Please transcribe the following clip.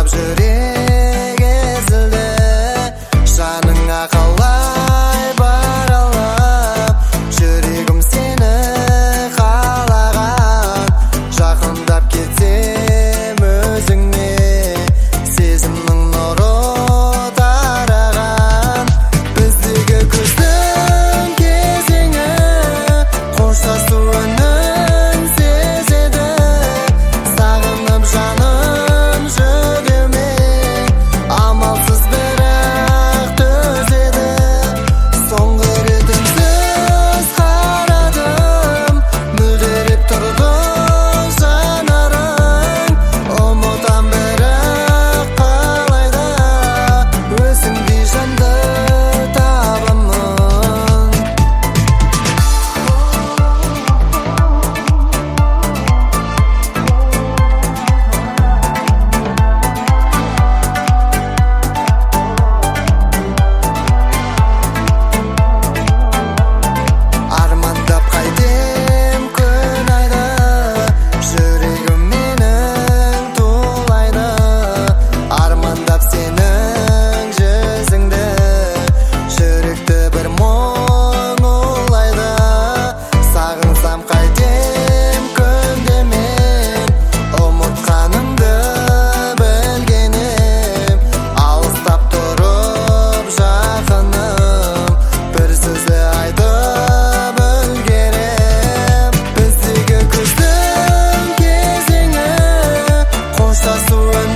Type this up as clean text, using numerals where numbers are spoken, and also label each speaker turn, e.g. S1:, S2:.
S1: сағынып жүрек езілді, жаныңа қалай бара алам, жүрегім сені қалаған, жақындап кетсем өзіңе, сезімнің нұры тараған. Біздегі күздің кезеңі қоштасу үнін сезеді, сағынып жаным жүдеме, амалсыз бірақ төзеді. Соңғы рет үнсіз қарадым, мөлдіреп тұрды жанарың, ұмытам бірақ қалайда өзіңдей жанды табамын. Армандап қайтем күн айды, жүрегім менің тулайды, армандап сенің жүзіңді, жүректі бір мұң улайды. Сағынсам қайтем күнде мен, ұмытқаныңды білгенім, алыстап тұрып жақыным, бір сөзді айтып үлгерем. Біздегі күздің кезеңі қоштасу